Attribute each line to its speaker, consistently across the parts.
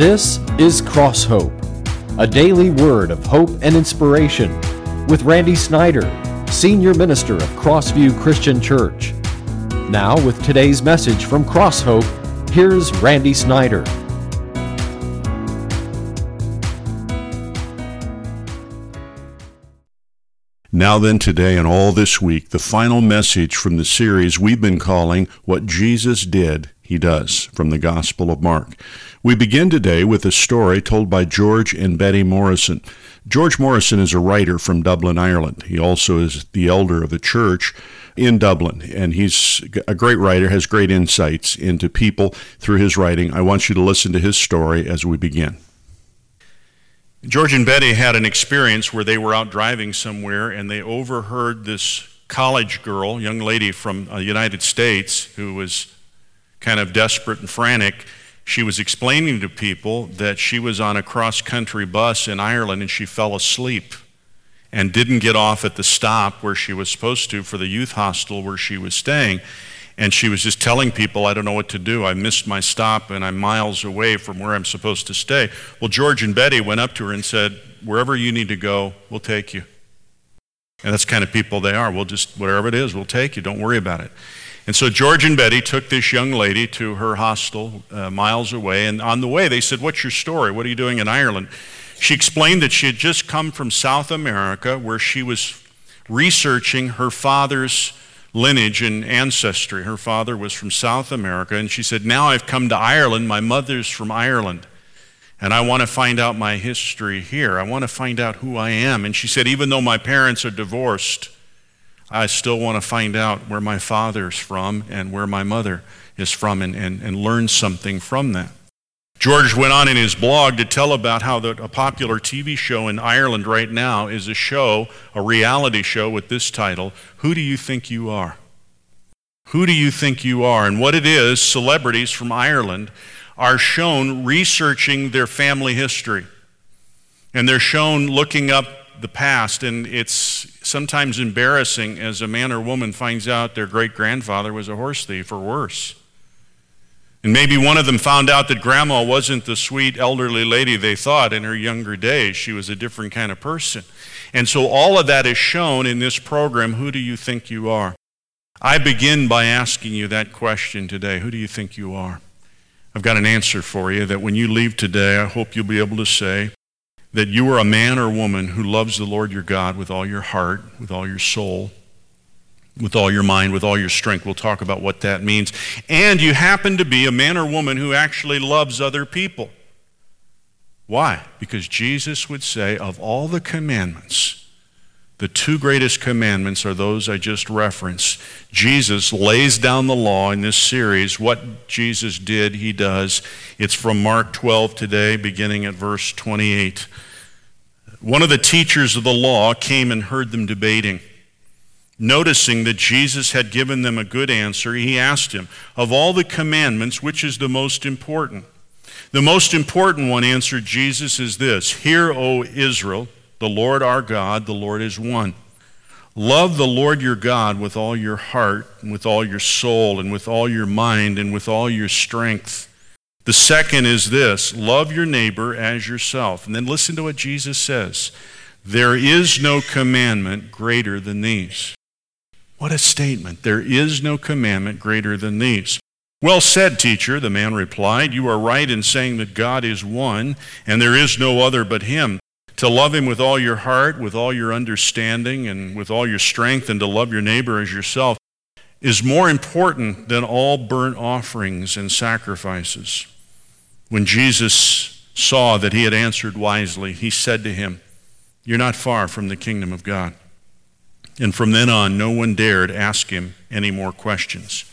Speaker 1: This is Cross Hope, a daily word of hope and inspiration with Randy Snyder, Senior Minister of Crossview Christian Church. Now with today's message from Cross Hope, here's Randy Snyder.
Speaker 2: Now then, today and all this week, the final message from the series we've been calling What Jesus Did, He Does, from the Gospel of Mark. We begin today with a story told by George and Betty Morrison. George Morrison is a writer from Dublin, Ireland. He also is the elder of a church in Dublin, and he's a great writer, has great insights into people through his writing. I want you to listen to his story as we begin. George and Betty had an experience where they were out driving somewhere and they overheard this college girl, young lady from the United States, who was kind of desperate and frantic. She was explaining to people that she was on a cross-country bus in Ireland and she fell asleep and didn't get off at the stop where she was supposed to for the youth hostel where she was staying. And she was just telling people, I don't know what to do. I missed my stop and I'm miles away from where I'm supposed to stay. Well, George and Betty went up to her and said, wherever you need to go, we'll take you. And that's the kind of people they are. We'll just, whatever it is, we'll take you. Don't worry about it. And so George and Betty took this young lady to her hostel miles away. And on the way, they said, what's your story? What are you doing in Ireland? She explained that she had just come from South America where she was researching her father's lineage and ancestry. Her father was from South America, and she said, now I've come to Ireland. My mother's from Ireland, and I want to find out my history here. I want to find out who I am. And she said, even though my parents are divorced, I still want to find out where my father's from and where my mother is from and learn something from that. George went on in his blog to tell about how a popular TV show in Ireland right now is a reality show with this title, Who Do You Think You Are? Who do you think you are? And what it is, celebrities from Ireland are shown researching their family history. And they're shown looking up the past, and it's sometimes embarrassing as a man or woman finds out their great-grandfather was a horse thief or worse. And maybe one of them found out that grandma wasn't the sweet elderly lady they thought in her younger days. She was a different kind of person. And so all of that is shown in this program, Who Do You Think You Are? I begin by asking you that question today. Who do you think you are? I've got an answer for you that when you leave today, I hope you'll be able to say that you are a man or woman who loves the Lord your God with all your heart, with all your soul, with all your mind, with all your strength. We'll talk about what that means. And you happen to be a man or woman who actually loves other people. Why? Because Jesus would say, of all the commandments, the two greatest commandments are those I just referenced. Jesus lays down the law in this series. What Jesus did, he does. It's from Mark 12 today, beginning at verse 28. One of the teachers of the law came and heard them debating. Noticing that Jesus had given them a good answer, he asked him, of all the commandments, which is the most important? The most important one, answered Jesus, is this: Hear, O Israel, the Lord our God, the Lord is one. Love the Lord your God with all your heart, and with all your soul, and with all your mind, and with all your strength. The second is this: love your neighbor as yourself. And then listen to what Jesus says. There is no commandment greater than these. What a statement. There is no commandment greater than these. Well said, teacher, the man replied. You are right in saying that God is one, and there is no other but him. To love him with all your heart, with all your understanding, and with all your strength, and to love your neighbor as yourself is more important than all burnt offerings and sacrifices. When Jesus saw that he had answered wisely, he said to him, You're not far from the kingdom of God. And from then on, no one dared ask him any more questions.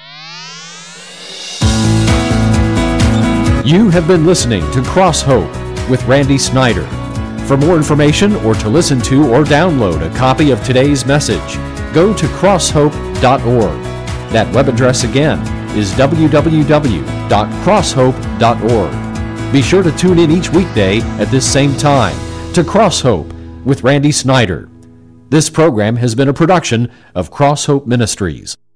Speaker 1: You have been listening to Cross Hope with Randy Snyder. For more information or to listen to or download a copy of today's message, go to crosshope.org. That web address again is www.crosshope.org. Be sure to tune in each weekday at this same time to Cross Hope with Randy Snyder. This program has been a production of Cross Hope Ministries.